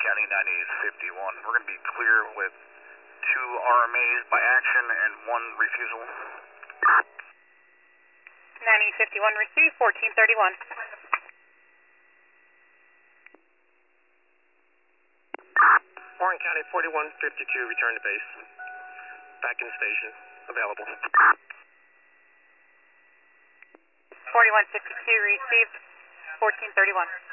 County 9851. We're going to be clear with 2 RMAs by action and 1 refusal. 9851 received, 1431. Warren County 4152, return to base. Back in station, available. 4152 received, 1431.